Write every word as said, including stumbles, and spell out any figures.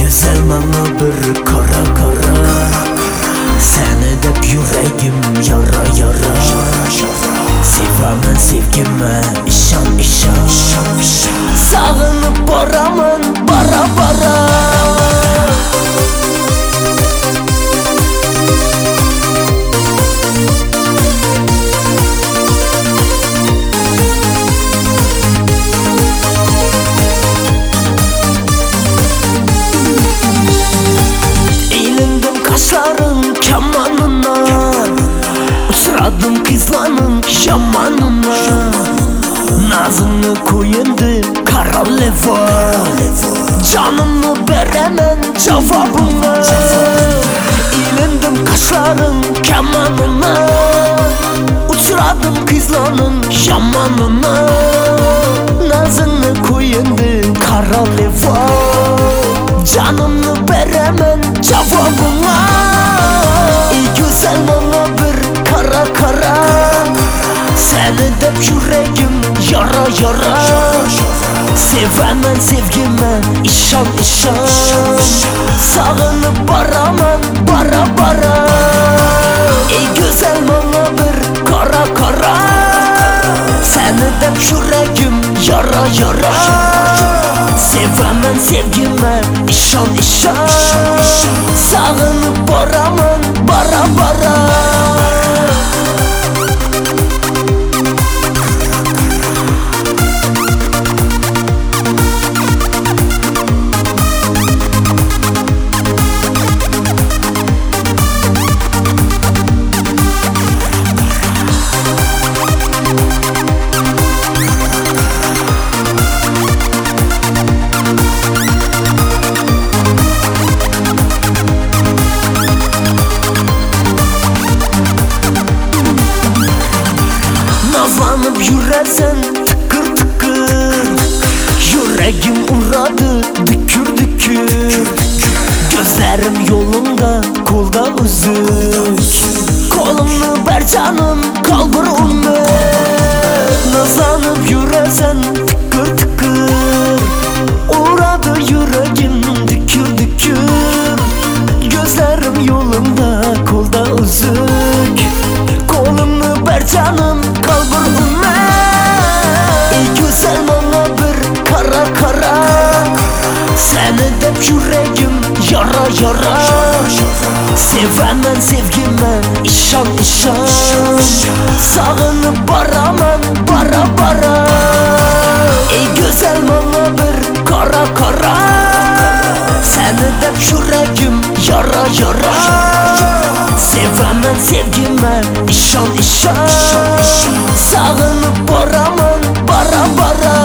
güzel bana bir kara kara. Seni de yüreğim yara yara. Sevamen sevgime işan işan. Sağınıp baramın bara bara. Kaşların kemanına, uçradım kızlanın yamanına. Nazını koyundu kara leva, canımı veremem cevabına. İlindim kaşların kemanına, uçradım kızlanın yamanına. Nazını koyundu kara leva, canımı veremem cevabına. Ey güzel bana bir kara kara. Seni de yüreğim yara yara. Sevemem sevgime işan işan. Sağınıp baramam bara bara. Ey güzel bana bir kara kara. Seni de yüreğim yara yara. Sevemem sevgime işan işan. Sağınıp baramam bara bara. Nazlanıp yürersen tıkır tıkır. Yüreğim uğradı dükür dükür. Gözlerim yolunda kolda üzük. Kolumnu ver canım kalbur umut. Nazlanıp yürersen tıkır tıkır. Uğradı yüreğim dükür dükür. Gözlerim yolunda kolda üzük. Kolumnu ver canım kalbur umut. Ey güzel bana bir kara kara. Seni de yüreğim yara yara. Sevemem sevgime işan işan. Sağınıp baramam bara bara. Ey güzel bana bir kara kara. Seni de yüreğim yara yara. Sevemem sevgime işan işan. Sağınıp baramam bara bara.